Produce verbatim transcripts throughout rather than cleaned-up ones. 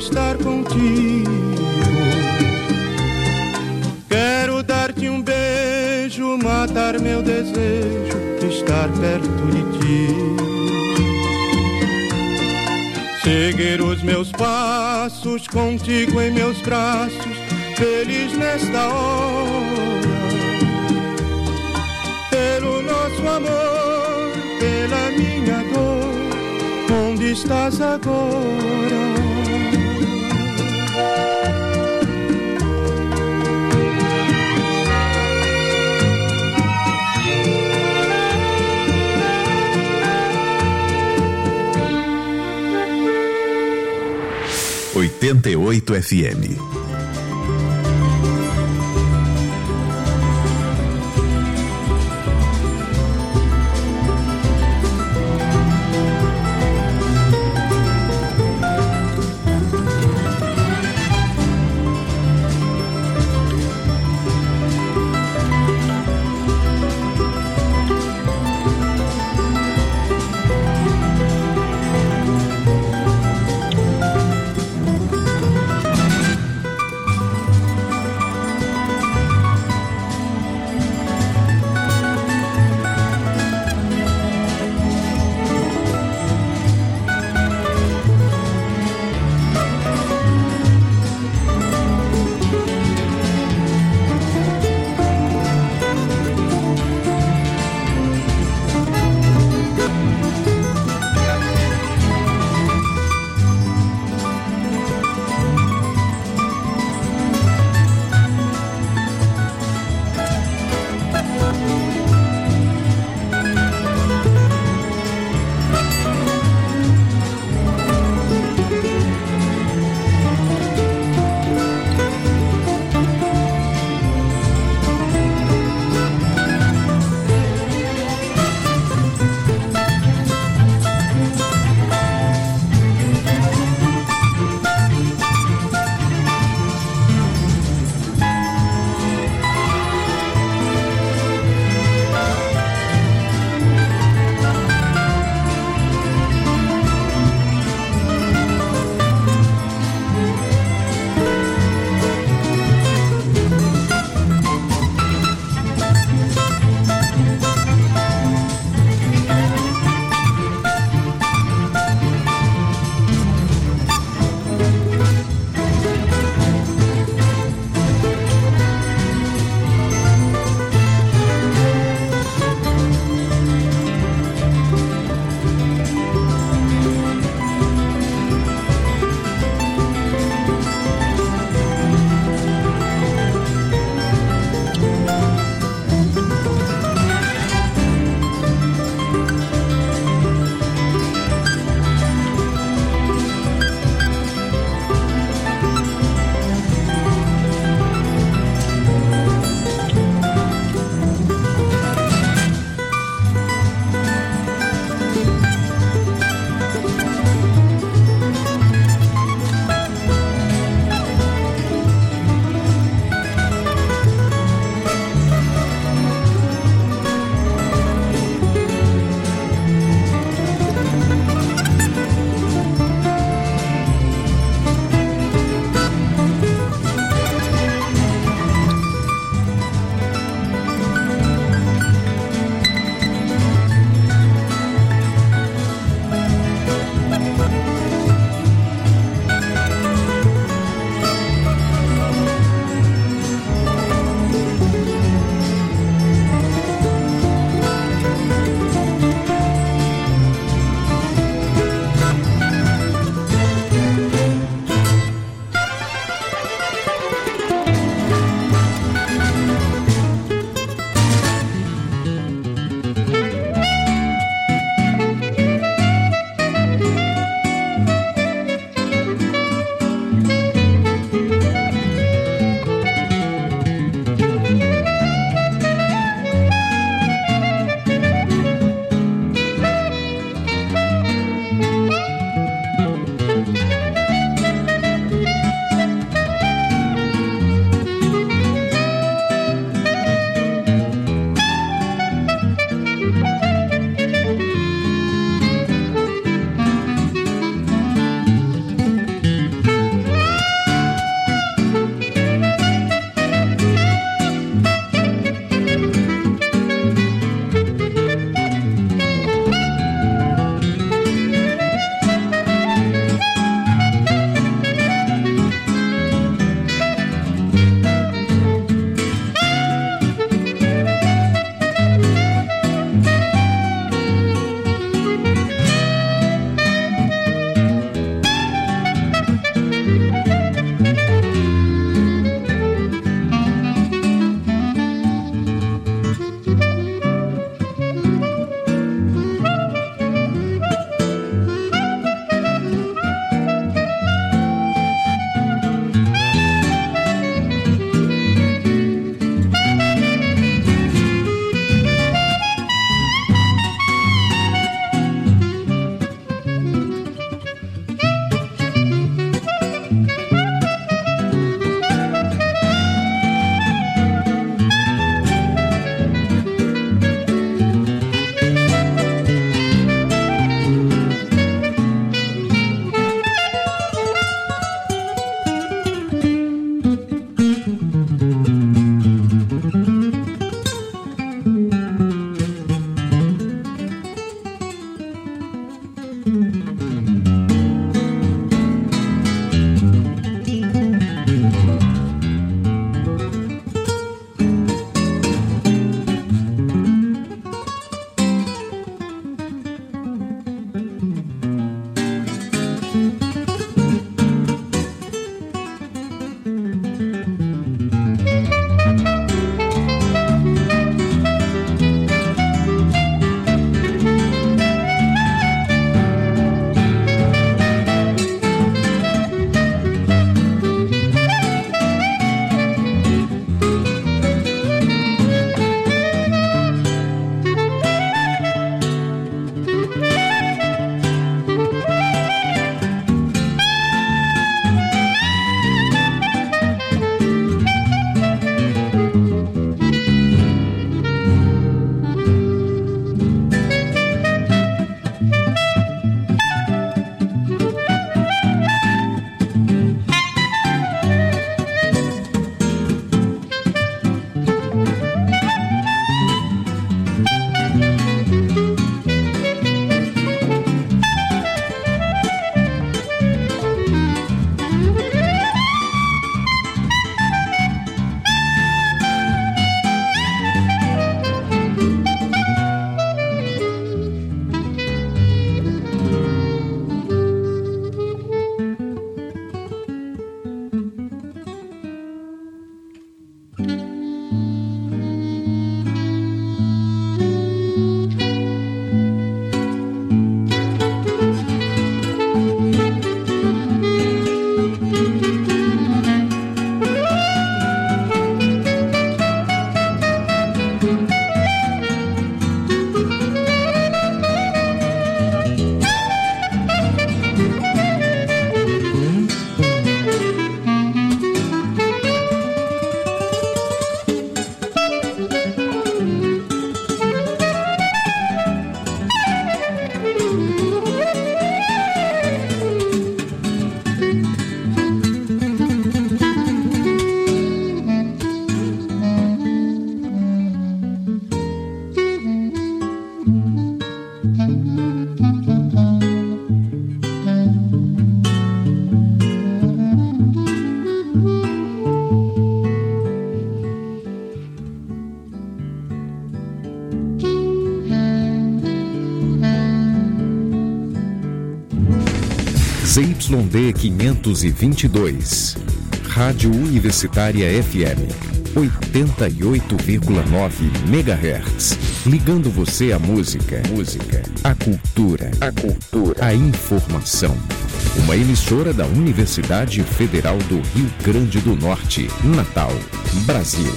estar contigo. Quero dar-te um beijo, matar meu desejo, estar perto de ti. Seguir os meus passos contigo em meus braços, feliz nesta hora. Pelo nosso amor, pela minha dor, onde estás agora? oitenta e oito F M. Z Y D quinhentos e vinte e dois, Rádio Universitária F M, oitenta e oito vírgula nove megahertz, ligando você à música, música, à cultura, à cultura, à informação. Uma emissora da Universidade Federal do Rio Grande do Norte, Natal, Brasil.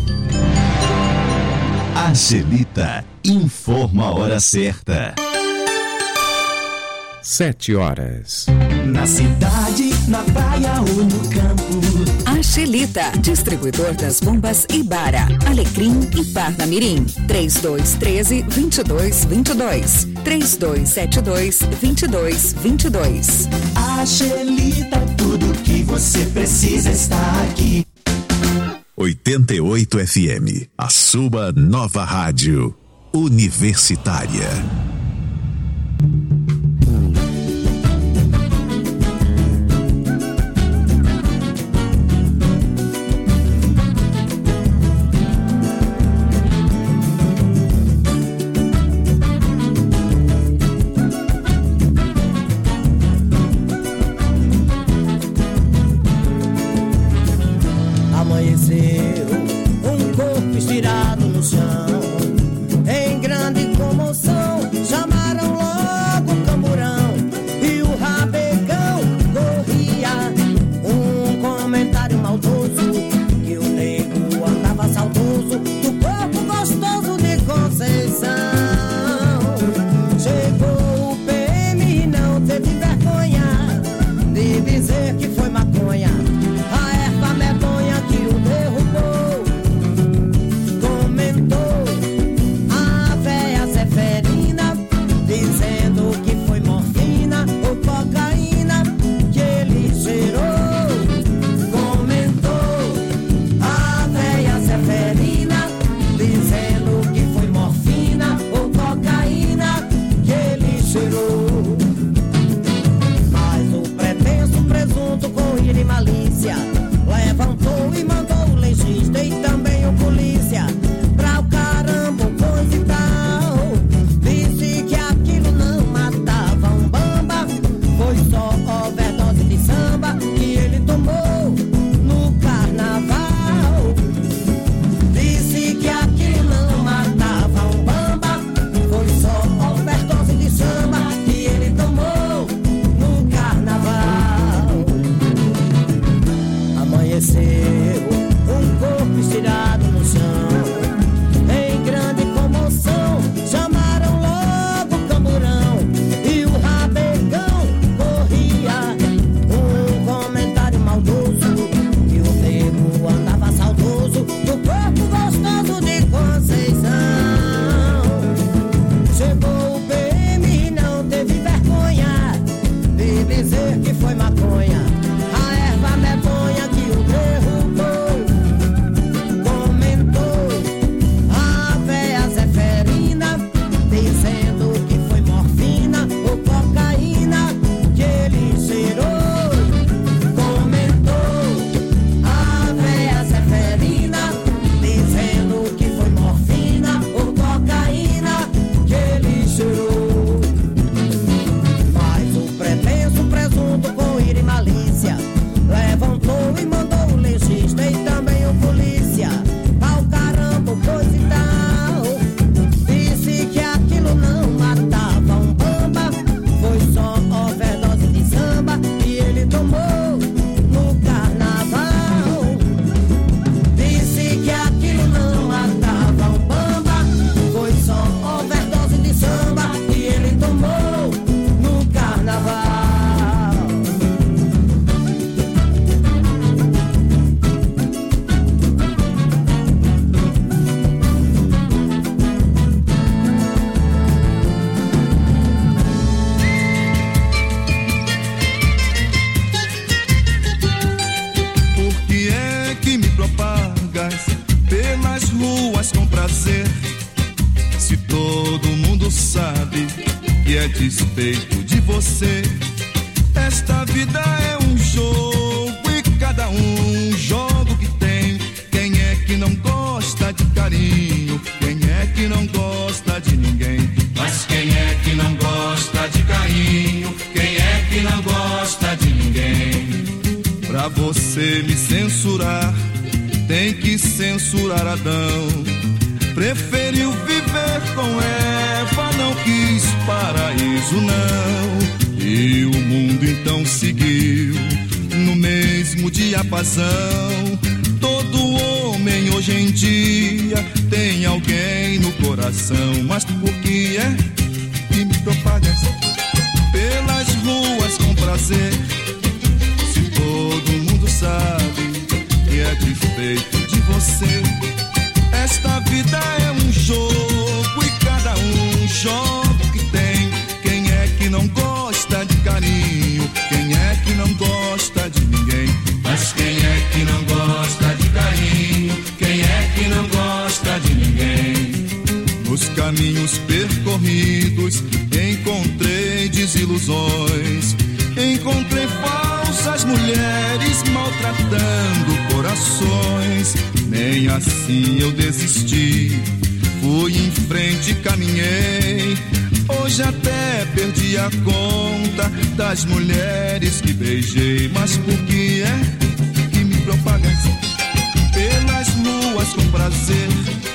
Angelita informa a hora certa. Sete horas. Na cidade, na praia ou no campo. Angelita, distribuidor das bombas Ibara, Alecrim e Parnamirim. três dois um três, dois dois dois dois. três dois sete dois, dois dois dois dois. Angelita, tudo que você precisa está aqui. oitenta e oito F M, a sua nova rádio universitária. Despeito de você, esta vida é um jogo e cada um jogo que tem. Quem é que não gosta de carinho? Quem é que não gosta de ninguém? Mas quem é que não gosta de carinho? Quem é que não gosta você me censurar, tem que censurar Adão. Preferiu viver com Eva, não quis paraíso não. E o mundo então seguiu no mesmo diapasão. Todo homem hoje em dia tem alguém no coração. Mas por que é que me propagas pelas ruas com prazer, se todo mundo sabe que é defeito de você? Esta vida é um jogo e cada um joga o que tem. Quem é que não gosta de carinho? Quem é que não gosta de ninguém? Mas quem é que não gosta de carinho? Quem é que não gosta de ninguém? Nos caminhos percorridos encontrei desilusões, encontrei falsas mulheres maltratando corações. Nem assim eu desisti, fui em frente e caminhei. Hoje até perdi a conta das mulheres que beijei. Mas por que é que me propagas pelas ruas com prazer,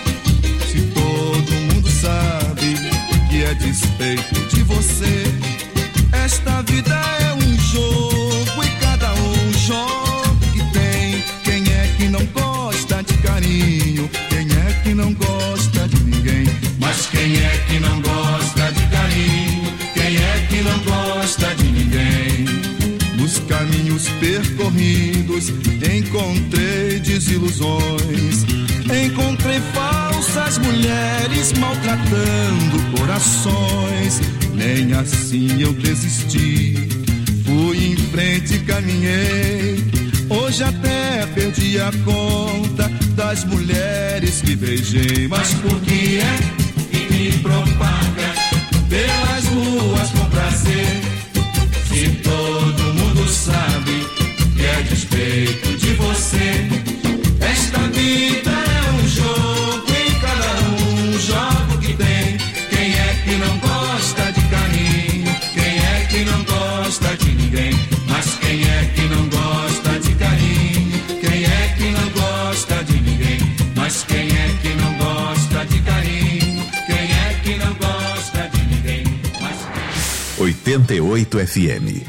se todo mundo sabe que é despeito de você? Esta vida é um jogo e cada um joga o que tem. Quem é que não gosta de carinho? Quem é que não gosta de ninguém? Mas quem é que não gosta de carinho? Quem é que não gosta de ninguém? Nos caminhos percorridos encontrei desilusões, encontrei falsas mulheres maltratando corações. Nem assim eu desisti, fui em frente e caminhei. Hoje até perdi a conta das mulheres que beijei. Mas por que é que me propaga pelas ruas com prazer, se todo mundo sabe que é despeito de você? Esta vida é um jogo e cada um joga o que tem. Quem é que não gosta de carinho? Quem é que não gosta de ninguém? Mas quem é que não gosta de carinho? Quem é que não gosta de ninguém? Mas quem é que não gosta de carinho? Quem é que não gosta de ninguém? Mas... oitenta e oito F M.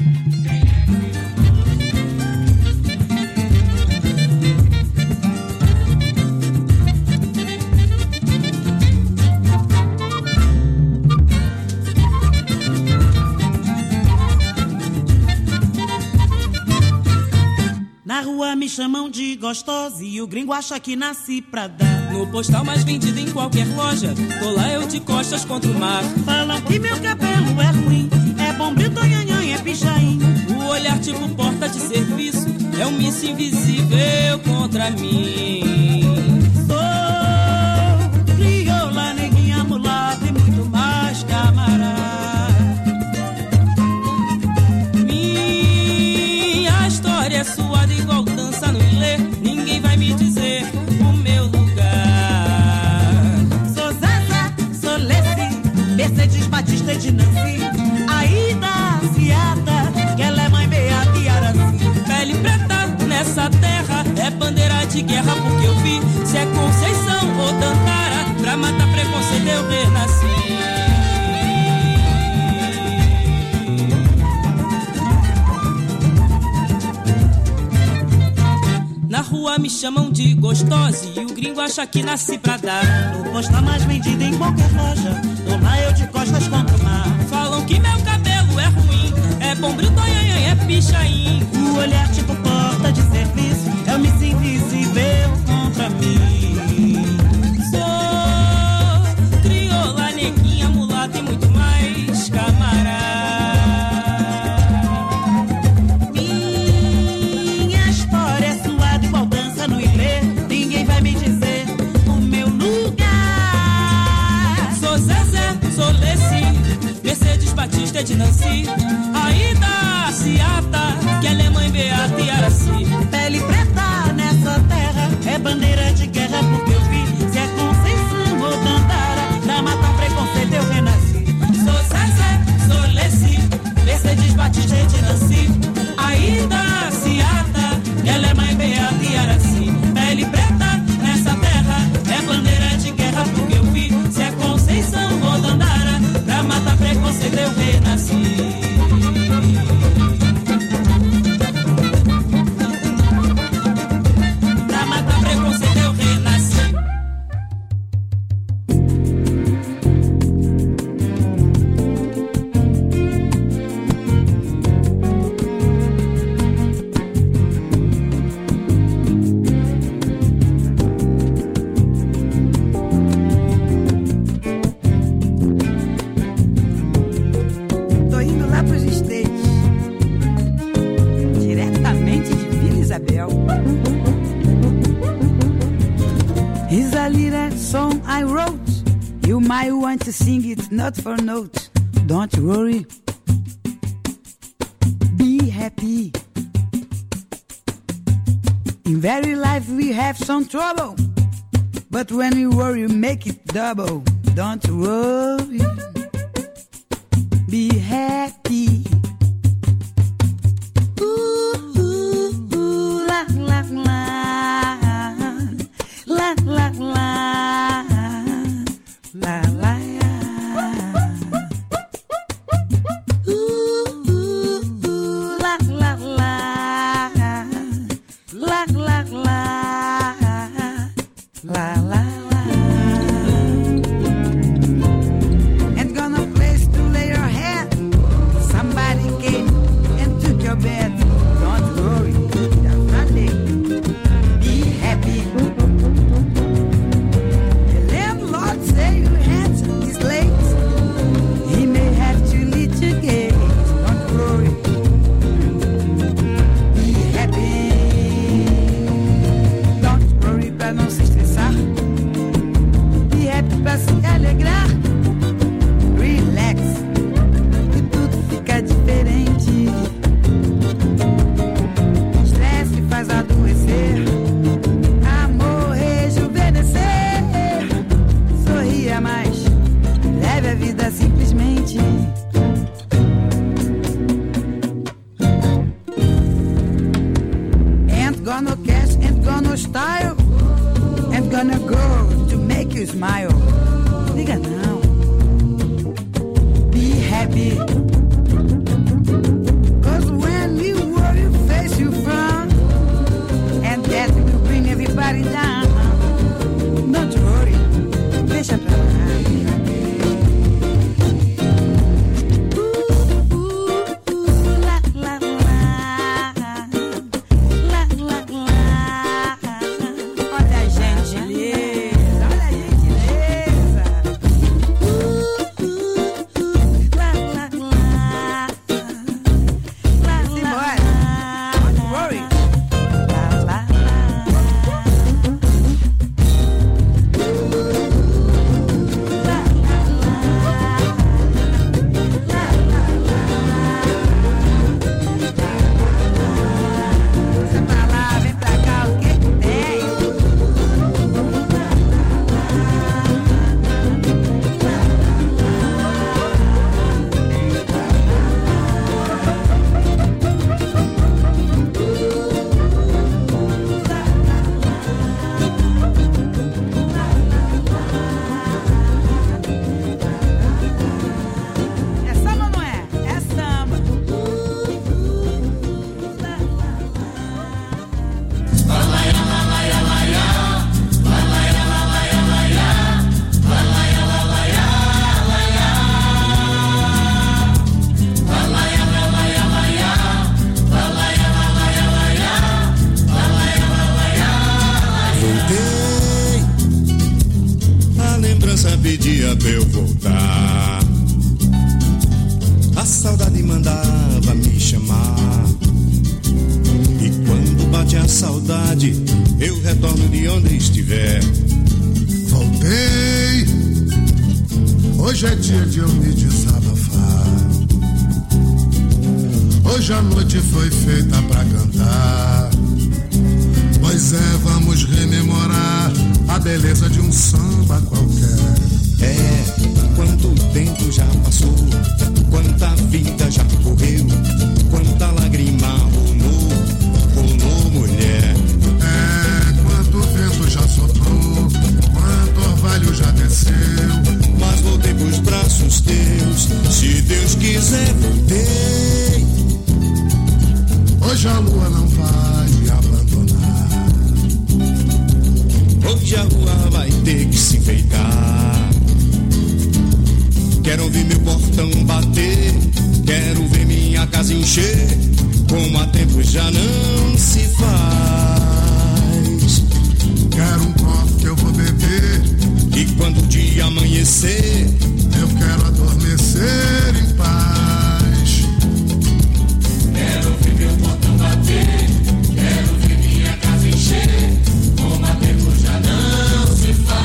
Me chamam de gostosa e o gringo acha que nasci pra dar. No postal mais vendido em qualquer loja, tô lá eu de costas contra o mar. Falam que meu cabelo é ruim, é bombril, tonhanhã, é pichain. O olhar tipo porta de serviço, é um míssil invisível contra mim. Sou crioula, neguinha, mulata e muito mais, camarada. Minha história é suada igual dança no ilê, ninguém vai me dizer o meu lugar. Sou Zaza, sou Lessie, Mercedes Batista e de Nancy, Aida, Ciata, que ela é mãe Beata e Araci. Pele preta nessa terra é bandeira de guerra, porque eu vi se é Conceição ou Tantara, pra matar preconceito eu renasci. Na rua me chamam de gostosa e o gringo acha que nasci pra dar. No postal mais vendido em qualquer loja, tô lá eu de costas contra o mar. Falam que meu cabelo é ruim, é bombril, tonhanhã, é pichain. O olhar tipo porta de serviço, é o míssil invisível contra mim. Sou crioula, neguinha, mulata e muito mais, camarada. Mercedes Batista de Nancy, Aida, Ciata, que ela é mãe Beata e Araci. Pele preta nessa terra é bandeira de guerra, porque eu vi se é Conceição ou Tantara, pra matar preconceito eu renasci. Sou Zezé, sou Lessie, Mercedes Batista de Nancy, Aida, Ciata, que ela a little song I wrote. You might want to sing it note for note. Don't worry, be happy. In very life we have some trouble, but when we worry, make it double. Don't worry, be happy. Ooh, ooh, ooh, la la la, la la la, la la. Ooh, ooh, ooh, la la la, la la la, la la. Bed. Don't worry, that's Sunday. Be happy. The landlord say you handsome is late. He may have to lead you gate. Don't worry, be happy. Don't worry pra não se estressar. Be happy pra se alegrar. Relax, e tudo fica diferente. Faz adoecer, amor rejuvenescer. Sorria mais, leve a vida simplesmente. Ain't gonna cash, ain't gonna style, ain't gonna go to make you smile. Liga não, be happy. Cause when you worry, face you from, that will bring everybody down. Don't worry, deixa pra lá. Ooh, ooh, ooh, la la la, la la la. Olha a gentileza, olha a gentileza. Ooh, ooh, ooh, la la la, la la la. Don't worry. Pedia pra eu voltar. A saudade mandava me chamar. E quando bate a saudade, eu retorno de onde estiver. Voltei. Hoje é dia de eu me desabafar. Hoje a noite foi feita pra cantar. Pois é, vamos rememorar a beleza de um samba qualquer. É, quanto tempo já passou, quanta vida já correu, quanta lágrima rolou, rolou mulher. É, quanto vento já soprou, quanto orvalho já desceu. Mas voltei pros braços teus, se Deus quiser voltei. Hoje a lua não vai me abandonar. Hoje a rua vai ter que se enfeitar. Quero ouvir meu portão bater, quero ver minha casa encher, como há tempo já não se faz. Quero um copo que eu vou beber, e quando o dia amanhecer, eu quero adormecer em paz. Quero ouvir meu portão bater, quero ver minha casa encher, como há tempo já não se faz.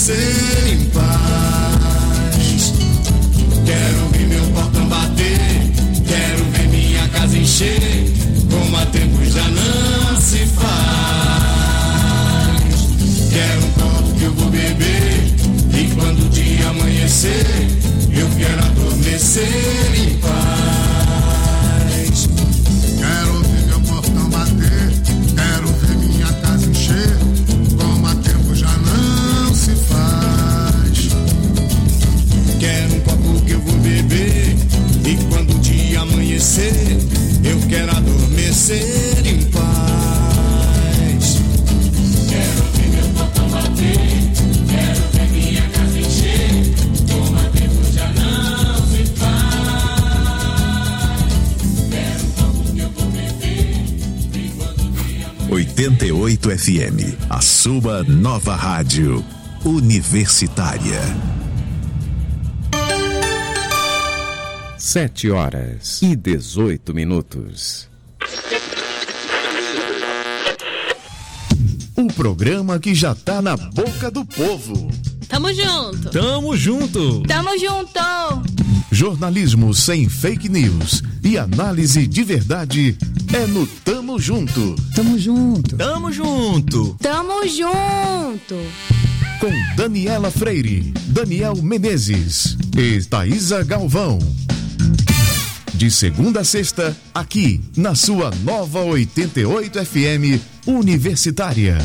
adormecer em paz. Quero ver meu portão bater, quero ver minha casa encher, como há tempo já não se faz. Quero um copo que eu vou beber, e quando o dia amanhecer, eu quero adormecer em paz. Quero ver meu portão bater, quero ver minha casa encher, como há tempo já não se faz. Quero um copo que eu vou beber, e quando o dia amanhecer, eu quero adormecer em paz. Quero ver meu portão bater, quero ver minha casa encher, como há tempo já não se faz. Quero um copo que eu vou beber, e quando o dia amanhecer... oitenta e oito F M, a sua nova rádio universitária. Sete horas e dezoito minutos. Um programa que já tá na boca do povo. Tamo junto. Tamo junto. Tamo junto. Jornalismo sem fake news e análise de verdade é no Tamo Junto. Tamo junto. Tamo junto. Tamo junto. Com Daniela Freire, Daniel Menezes e Thaísa Galvão. De segunda a sexta, aqui na sua nova oitenta e oito F M Universitária.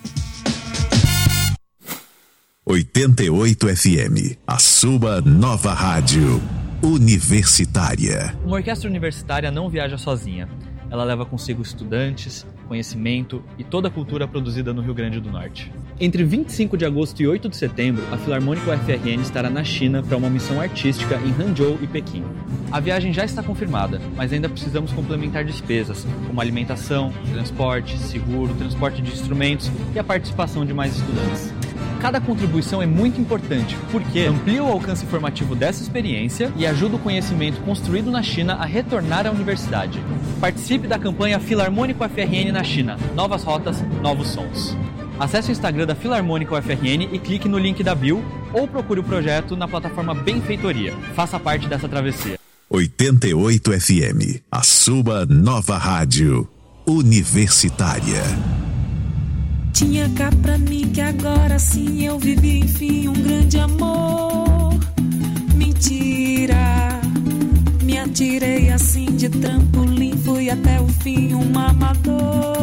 oitenta e oito F M, a sua nova rádio universitária. Uma orquestra universitária não viaja sozinha. Ela leva consigo estudantes, conhecimento e toda a cultura produzida no Rio Grande do Norte. Entre vinte e cinco de agosto e oito de setembro, a Filarmônica U F R N estará na China para uma missão artística em Hangzhou e Pequim. A viagem já está confirmada, mas ainda precisamos complementar despesas, como alimentação, transporte, seguro, transporte de instrumentos e a participação de mais estudantes. Cada contribuição é muito importante, porque amplia o alcance formativo dessa experiência e ajuda o conhecimento construído na China a retornar à universidade. Participe da campanha Filarmônica U F R N na China. Novas rotas, novos sons. Acesse o Instagram da Filarmônica U F R N e clique no link da bio ou procure o projeto na plataforma Benfeitoria. Faça parte dessa travessia. oitenta e oito F M, a sua nova rádio universitária. Tinha cá pra mim que agora sim eu vivi enfim um grande amor. Mentira, me atirei assim de trampolim, fui até o fim um amador.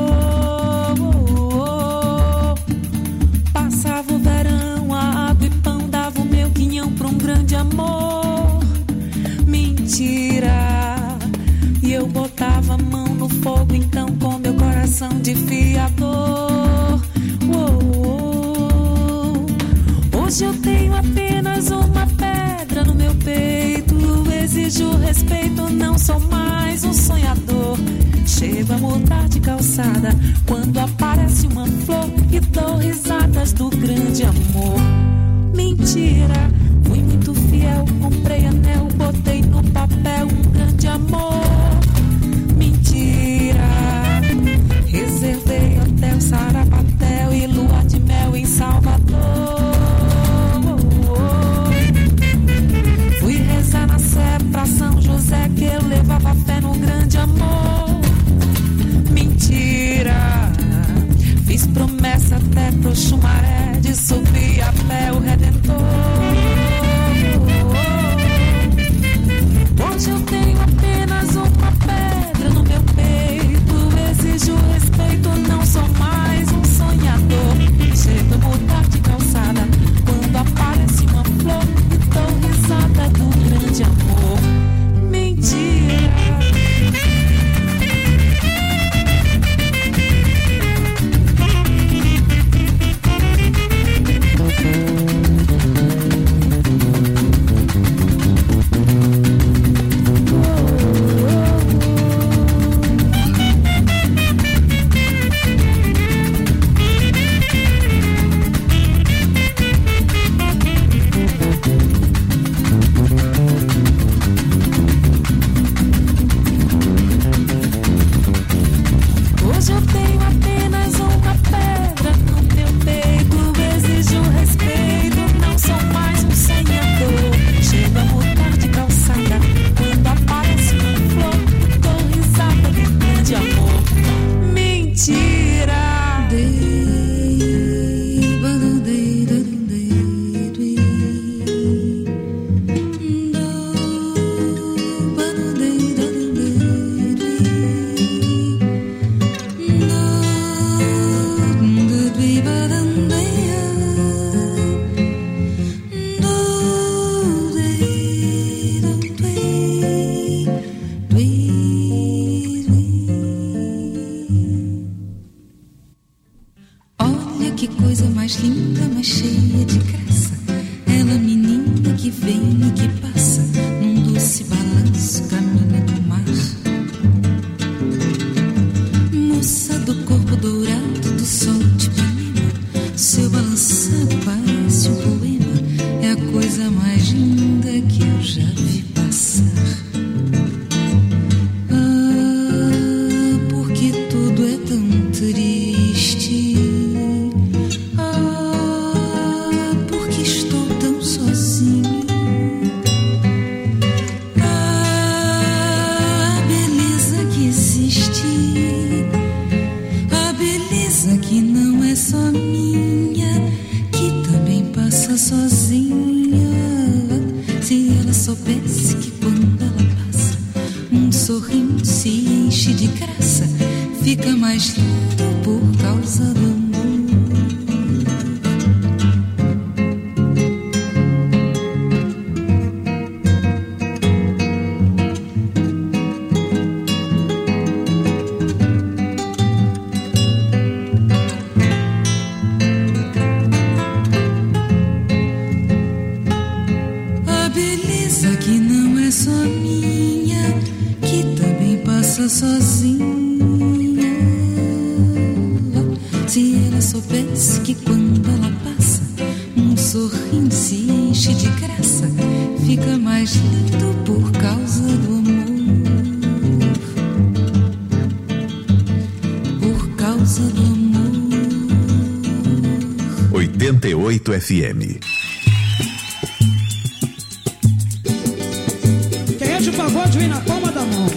Passava o verão, a água e pão, dava o meu quinhão pra um grande amor. Mentira, e eu botava a mão no fogo então com meu coração de fiador. Hoje eu tenho apenas uma pedra no meu peito, exijo respeito, não sou mais um sonhador. Chego a mudar de calçada quando aparece uma flor e dou risadas do grande amor. Mentira, fui muito fiel, comprei anel, botei no papel um grande amor. Mentira, reservei hotel, sarapatel e lua de mel em Salvador. Fui rezar na Sé pra São José que eu levava fé no grande amor. Mentira, fiz promessa até pro Xumaré de subir a pé o Redentor. Hoje eu tenho apenas uma pedra no meu peito, exijo respeito, não sou mais um sonhador. Chego a mudar de calçada quando aparece uma flor e dou risada do grande amor. Mentira. que coisa mais linda, mais cheia de graça. Ela, menina que vem e que passa, num doce balanço, caminha do mar. Moça do corpo dourado do sol de Ipanema, seu balançado parece um poema. É a coisa mais linda que eu já vi passar. Ah, porque tudo é tão triste. Ah, porque estou tão sozinho. Ah, a beleza que existe, a beleza que não é só minha, que também passa sozinha. Se ela soubesse que quando ela passa, um sorriso se enche de graça, fica mais lindo por causa do amor. A beleza que não é só minha, que também passa sozinha. Se ela soubesse que quando ela passa, um sorriso se enche de graça, fica mais lindo por causa do amor. Por causa do amor. oitenta e oito F M. Quem é de pagode vem na palma da mão.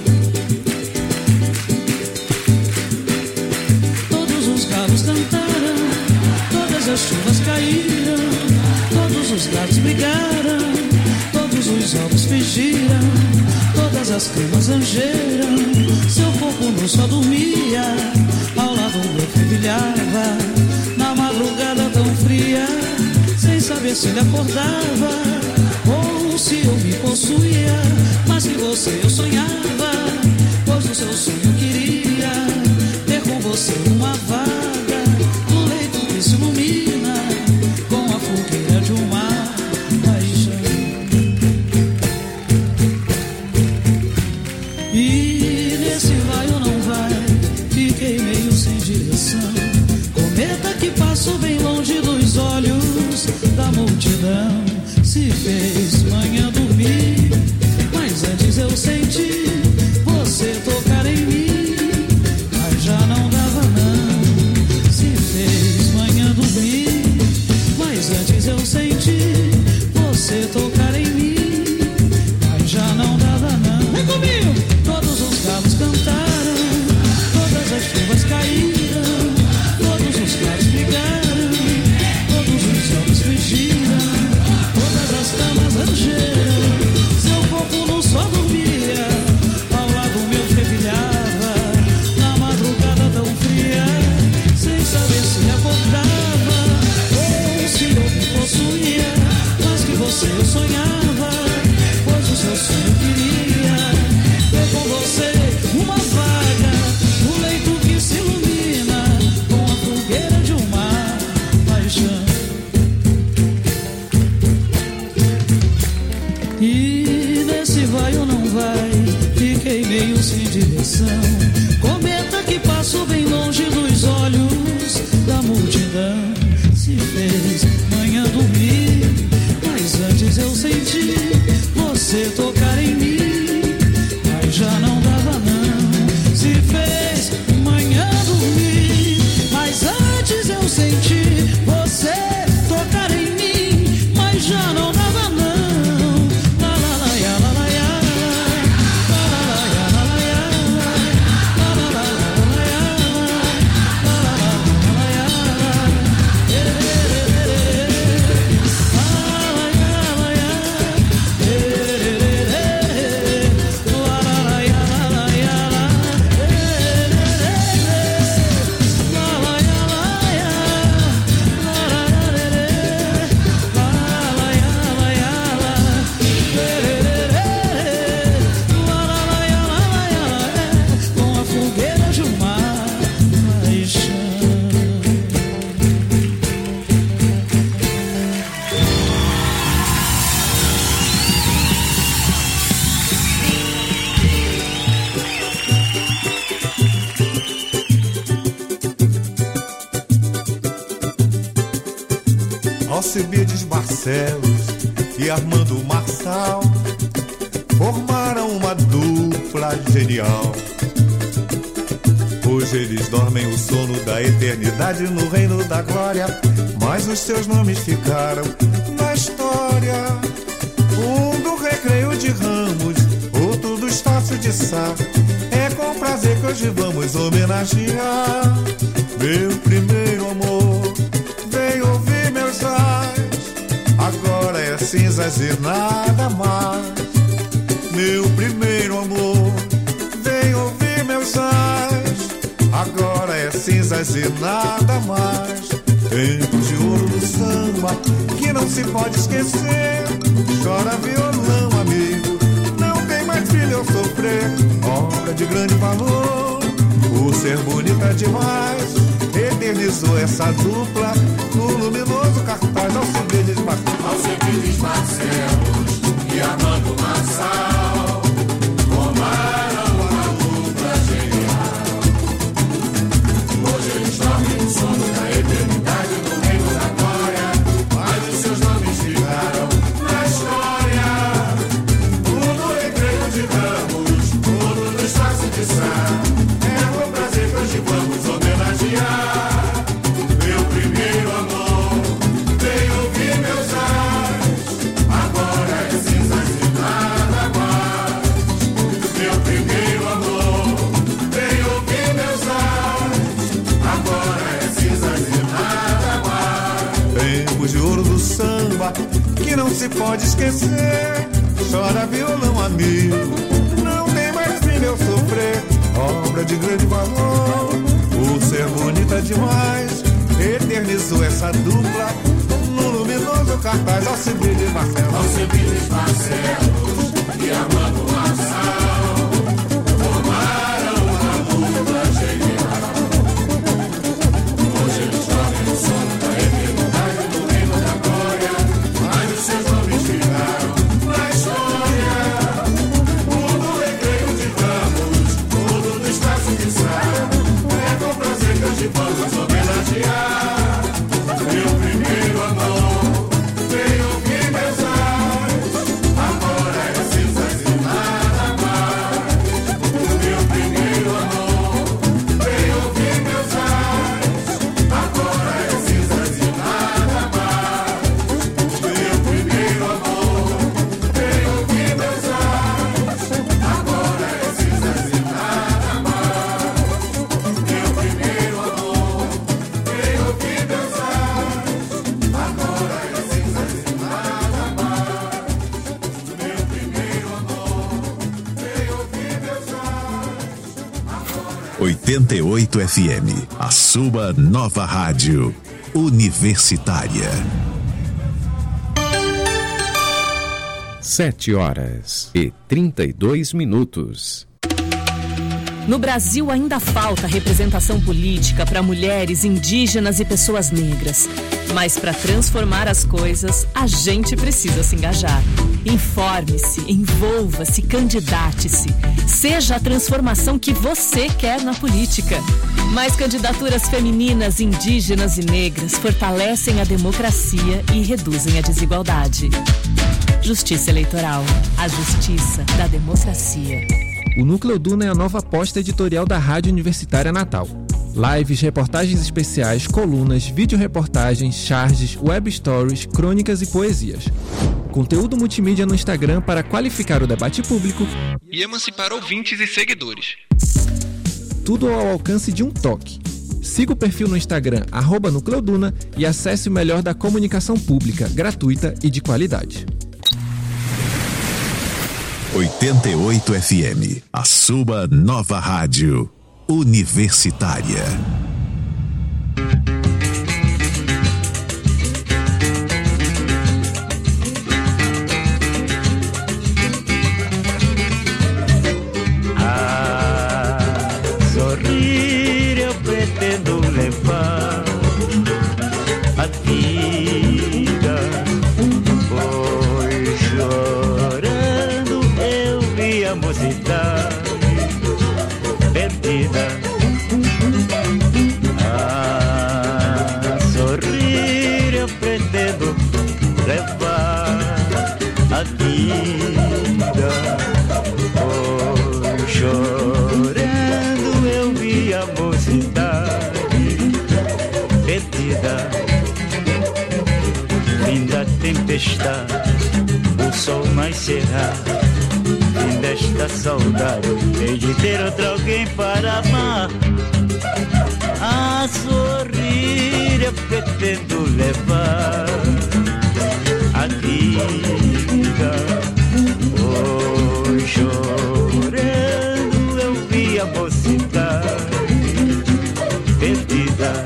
Todos os galos cantaram, todas as chuvas caíram, todos os gatos brigaram, todos os ovos fingiram, todas as camas rangeram, seu corpo nu só dormia, ao lado meu fervilhava, na madrugada tão fria, sem saber se ele acordava, ou se eu me possuía, mas que você eu sonhava, pois o seu sonho queria ter com você uma vaga no leito que se ilumina com a fogueira de uma paixão. E nesse vai ou não vai, fiquei meio sem direção, cometa que passou bem longe dos olhos da multidão, se fez manhã dormir, mas antes eu senti você tocar em mim, mas já não dava não. Se fez manhã dormir, mas antes eu senti você tocar em mim, mas já não dava não. Vem comigo! Todos os galos cantaram, todas as chuvas caíram, todos os galos brigaram, todos os olhos fingiram, todas as camas rangeram, seu corpo nu só dormia, ao lado meu fervilhava, na madrugada tão fria, sem saber se acordava, ou se eu me possuía, mas que você eu sonhava, pois o seu sonho queria ter com você uma vaga no leito que se ilumina com a fogueira de uma paixão. E nesse vai ou não vai, fiquei meio sem direção, cometa que passou bem longe dos olhos da multidão, se fez manhã dormir, mas antes eu senti você tocar em mim, mas já não dava não. Se fez manhã dormir, mas antes eu senti você tocar em mim, mas já não dava não. La la la ya, la la ya, la la la ya, la la ya, la la la la ya, la la la ya, la la la la ya. Alcibiades Barcelos e Armando Marçal formaram uma dupla genial. Hoje eles dormem o sono da eternidade no reino da glória, mas os seus nomes ficaram na história. Um do Recreio de Ramos, outro do Estácio de Sá. É com prazer que hoje vamos homenagear meu primeiro amor. Vem ouvir meus ais, agora é cinzas e nada mais. Meu primeiro amor, vem ouvir meus ais, agora é cinzas e nada mais. Tempos de ouro do samba que não se pode esquecer. Chora violão, amigo, não tem mais filho eu sofrer. Obra de grande valor, por ser bonita demais, eternizou essa dupla no luminoso cartaz. Alcibiades Barcelos, Alcibiades Barcelos e Armando Marçal formaram uma dupla genial. Hoje eles dormem o sono da eternidade no reino da glória, mas os seus nomes ficaram na história. Um do Recreio de Ramos, outro do Estácio de Sá. É com prazer que hoje vamos homenagear meu primeiro amor. Vem ouvir meus ais, agora é cinzas e nada mais. Meu primeiro amor, vem ouvir meus ais, agora é cinzas e nada mais. tempos de ouro do samba que não se pode esquecer. Chora violão, amigo, não tem mais fim eu sofrer. Obra de grande valor, por ser bonita demais, eternizou essa dupla no luminoso cartaz. Alcibiades Barcelos, Alcibiades Barcelos e Armando Marçal formaram uma dupla genial. Hoje eles dormem o sono da eternidade no reino da glória, mas os seus nomes ficaram na história. Um do Recreio de Ramos, outro do Estácio de Sá. É com prazer que hoje vamos homenagear meu primeiro amor. Vem ouvir meus ais, agora é cinzas e nada mais. Meu primeiro amor, vem ouvir meus ais, agora é cinzas e nada mais. Meu primeiro amor, vem ouvir meus ais, agora é cinzas e nada mais. Meu primeiro amor, vem ouvir meus ais, agora é cinzas e nada mais. Meu primeiro amor, vem ouvir meus ais. oitenta e oito F M, a sua nova rádio universitária. Sete horas e trinta e dois minutos. No Brasil ainda falta representação política para mulheres, indígenas e pessoas negras. Mas para transformar as coisas, a gente precisa se engajar. Informe-se, envolva-se, candidate-se. Seja a transformação que você quer na política. Mais candidaturas femininas, indígenas e negras fortalecem a democracia e reduzem a desigualdade. Justiça Eleitoral. A justiça da democracia. O Núcleo Duna é a nova aposta editorial da Rádio Universitária Natal. Lives, reportagens especiais, colunas, vídeo-reportagens, charges, web stories, crônicas e poesias. Conteúdo multimídia no Instagram para qualificar o debate público e emancipar ouvintes e seguidores. Tudo ao alcance de um toque. Siga o perfil no Instagram, arroba Núcleo Duna, e acesse o melhor da comunicação pública, gratuita e de qualidade. oitenta e oito F M, a sua nova rádio universitária. A sorrir eu pretendo levar a vida, pois chorando eu vi a mocidade perdida. A perdida. Fim da tempestade, o sol nascerá. Fim desta saudade, tem de ter outro alguém para amar. A sorrir eu pretendo levar a vida. Hoje chorando eu vi a mocidade perdida.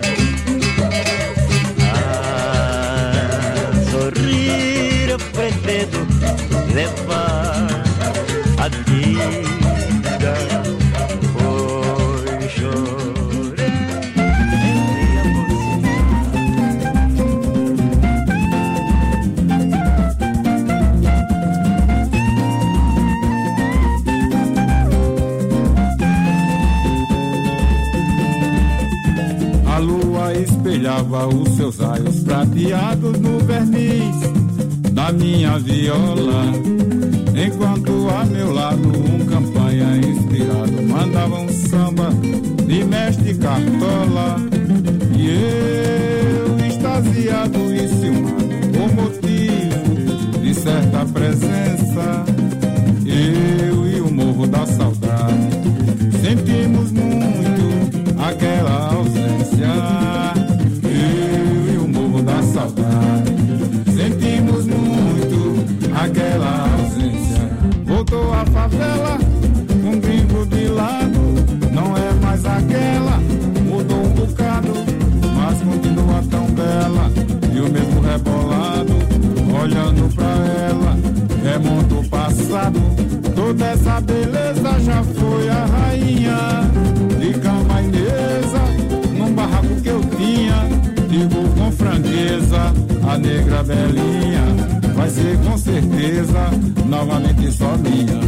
A sorrir eu pretendo levar a vida. Hoje chorando eu vi a A lua espelhava os seus raios prateados no verniz da minha viola, enquanto a meu lado um campanha inspirado mandava um samba de mestre Cartola. E eu, extasiado e ciumado por motivo de certa presença, eu e o morro da saudade sentimos muito aquela ausência. Eu e o morro da saudade sentimos muito aquela ausência. Voltou a favela, um gringo de lado, não é mais aquela, mudou um bocado, mas continua tão bela. E o mesmo rebolado, olhando pra ela, remonta o passado. Toda essa beleza já foi a rainha de cama e mesa, num barraco que eu tinha. Digo com franqueza, a negra belinha vai ser com certeza novamente só minha.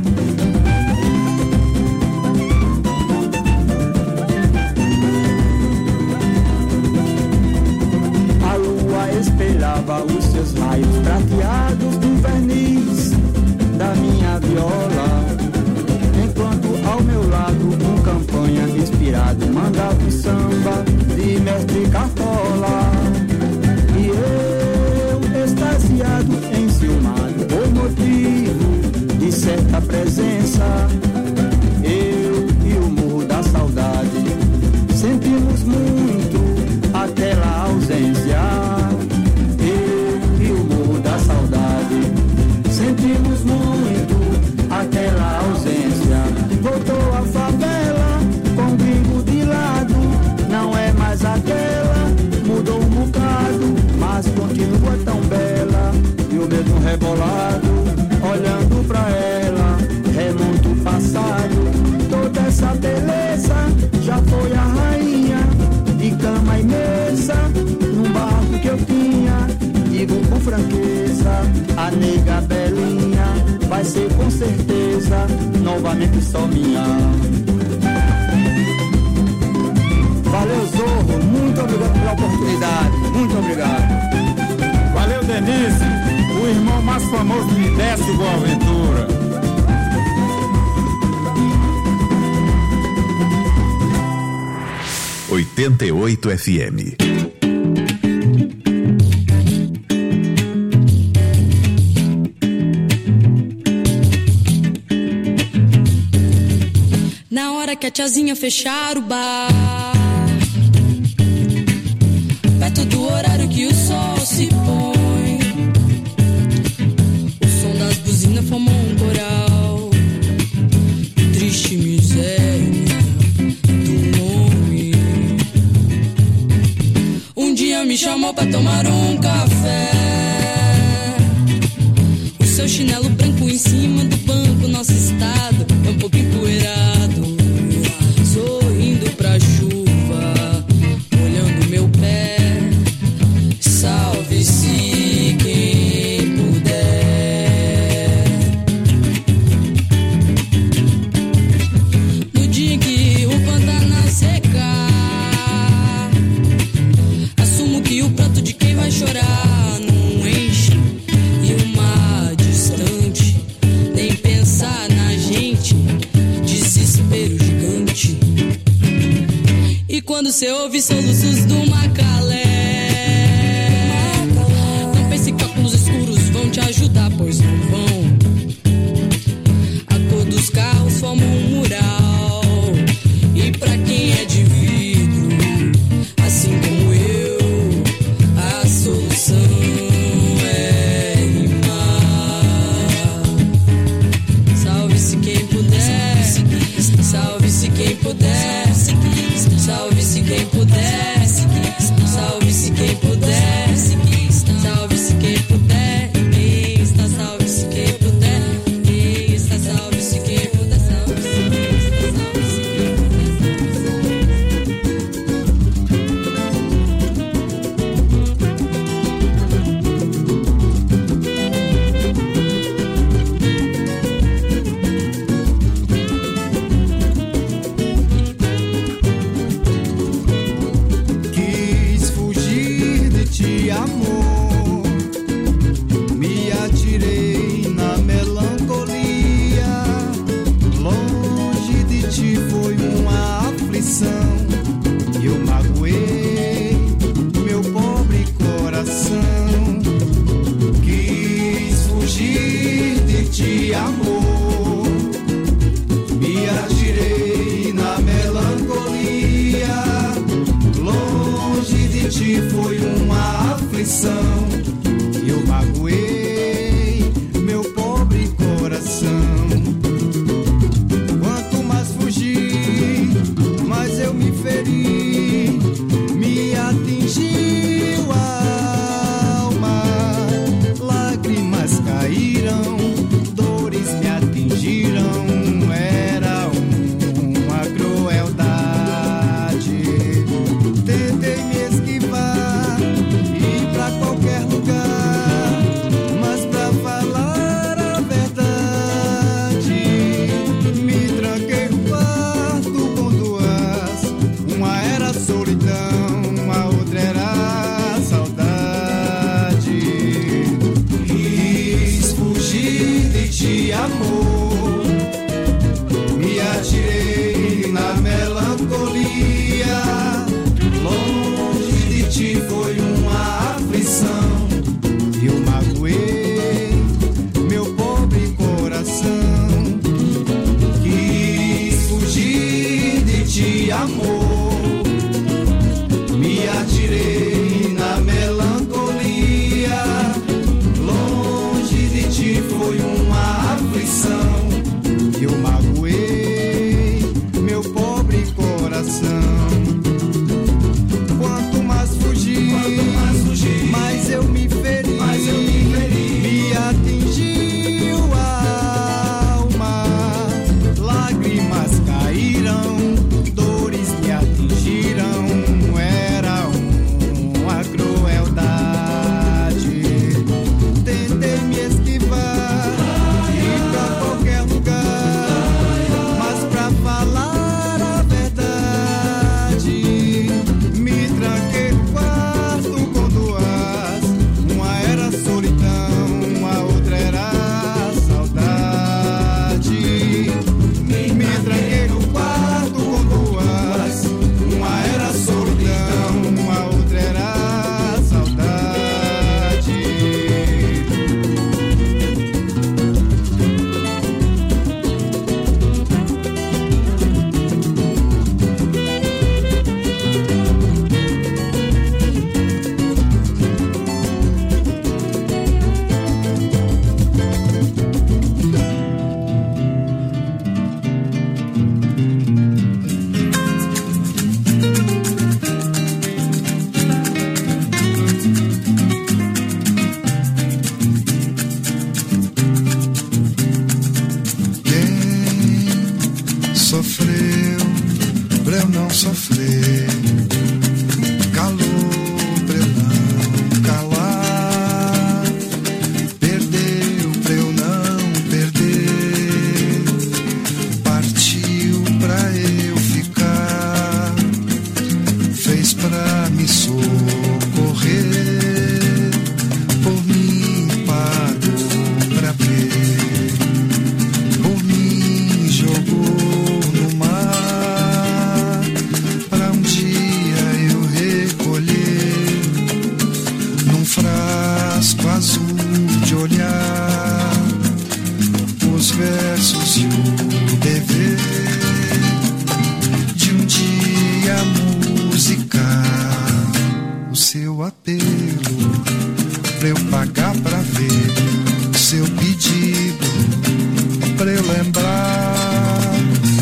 A lua espelhava os seus raios prateados do verniz da minha viola, enquanto ao meu lado um campanha inspirado mandava o samba de mestre Cartola. E eu, extasiado, enciumado por motivo de certa presença, eu e o morro da saudade sentimos muito aquela ausência. Eu e o morro da saudade sentimos muito aquela ausência. Voltou a favela com o gringo de lado, não é mais aquela, mudou um bocado, mas continua tão bela. E o mesmo rebolado, olhando pra ela, remonta o passado. Toda essa beleza já foi a rainha de cama e mesa, num barco que eu tinha. Digo com franqueza, a nega belinha vai ser com certeza novamente só minha. Valeu, Zorro, muito obrigado pela oportunidade, muito obrigado. Valeu, Denise, o irmão mais famoso de Décio Boaventura. oitenta e oito F M. Na hora que a tiazinha fechar o bar, perto do horário que o sol se põe, o som das buzinas formou um coral, triste miséria do homem. Um dia me chamou pra tomar um café, o seu chinelo branco em cima do banco, nosso estado é um pouco empoeirado, sorrindo pra chuva, molhando meu pé. Salve-se quem puder. No dia que o Pantanal secar, assumo que o prato de quem vai chorar não enche, e o mar distante, nem pensar na gente, desespero gigante. E quando cê ouve soluços do macaco, foi uma aflição. Eu magoei meu pobre coração. Quanto mais fugi, mais eu me feri. Me atingiu a alma. Lágrimas caíram, dores me atingiram. Era uma crueldade. Tentei me esquivar, ir pra qualquer lugar, mas pra falar a verdade, me tranquei no quarto com duas. Uma era solidão, a outra era saudade. Quis fugir de ti, amor, me atirei na melancolia. Longe de ti foi uma aflição. Eu magoei meu pobre coração. Quis fugir de ti, amor, me atirei na melancolia. Longe de ti foi uma aflição. Eu magoei meu pobre coração. Quanto mais fugi, Quanto mais, fugi mais eu me feri, mais eu me, feri. Me atingiu a alma. Lágrimas caíram, dores me atingiram. Era uma crueldade. Tentei me esquivar, ir pra qualquer lugar, mas pra falar a verdade, me tranquei no quarto com duas. Uma era solidão, a outra era saudade. Me tranquei no quarto com duas. Uma era solidão, a outra era saudade. Quem sofreu pra eu não sofrer, calou pra eu não calar, perdeu pra eu não perder, partiu pra eu ficar, fez pra me socorrer, por mim pagou pra ver, por mim jogou no mar, pra um dia eu recolher num frasco azul de olhar os versos e o dever de um dia musicar o seu apelo, pra eu pagar pra ver o seu pedido, pra eu lembrar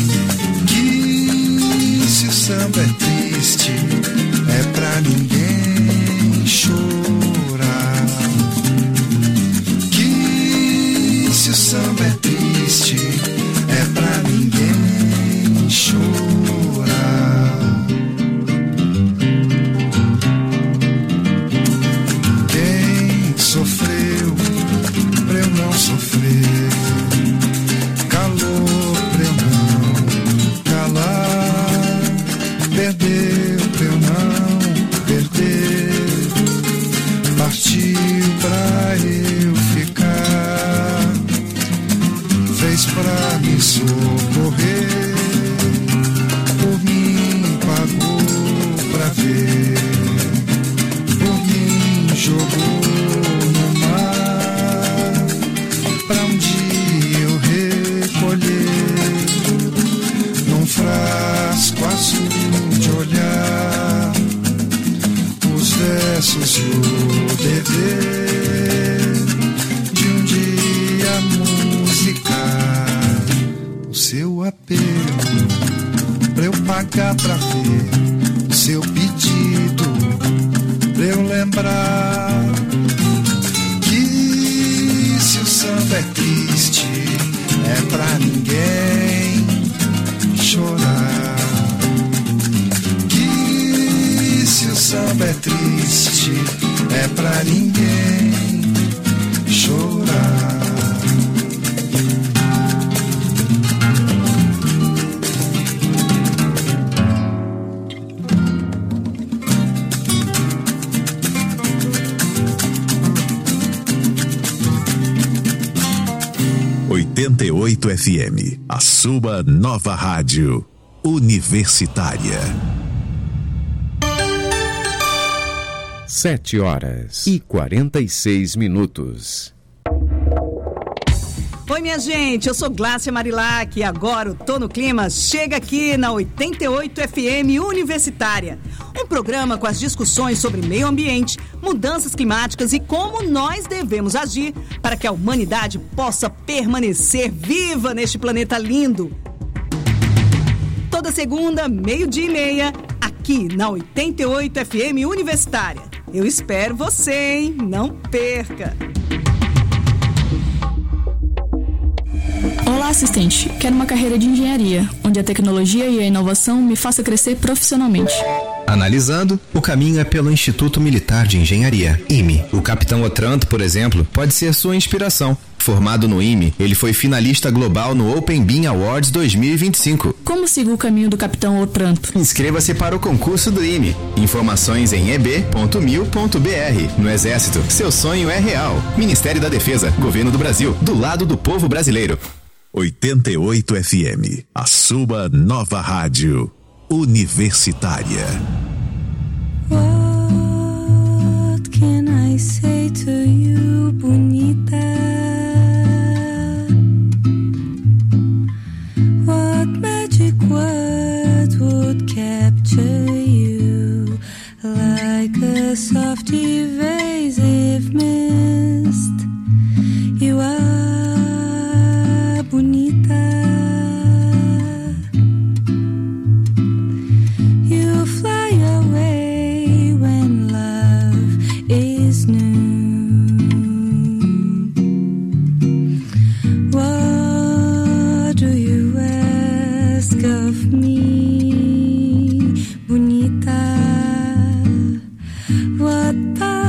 que se o samba é triste é pra ninguém chorar, que se o samba é triste é pra ninguém chorar. Quem sofreu pra eu não sofrer, versos e o dever de um dia musicar o seu apelo pra eu pagar pra ver o seu pedido, pra eu lembrar que se o samba é triste é pra ninguém chorar, que se o samba é triste é pra ninguém chorar. oitenta e oito F M, a sua nova rádio universitária. Sete horas e quarenta e seis minutos. Oi, minha gente, eu sou Glácia Marilac e agora o Tô no Clima chega aqui na oitenta e oito F M Universitária. Um programa com as discussões sobre meio ambiente, mudanças climáticas e como nós devemos agir para que a humanidade possa permanecer viva neste planeta lindo. Toda segunda, meio-dia e meia, aqui na oitenta e oito F M Universitária. Eu espero você, hein? Não perca! Olá, assistente. Quero uma carreira de engenharia, onde a tecnologia e a inovação me façam crescer profissionalmente. Analisando, o caminho é pelo Instituto Militar de Engenharia, I M E. O capitão Otranto, por exemplo, pode ser sua inspiração. Formado no I M E, ele foi finalista global no Open Beam Awards dois mil e vinte e cinco. Como sigo o caminho do capitão Otranto? Inscreva-se para o concurso do I M E. Informações em e b ponto mil ponto b r. No Exército, seu sonho é real. Ministério da Defesa, Governo do Brasil, do lado do povo brasileiro. oitenta e oito F M, a sua nova rádio universitária. What can I say to you, bonita? What magic word would capture you like a soft evasive mist? You are bonita. You fly away when love is new. What do you ask of me, bonita? What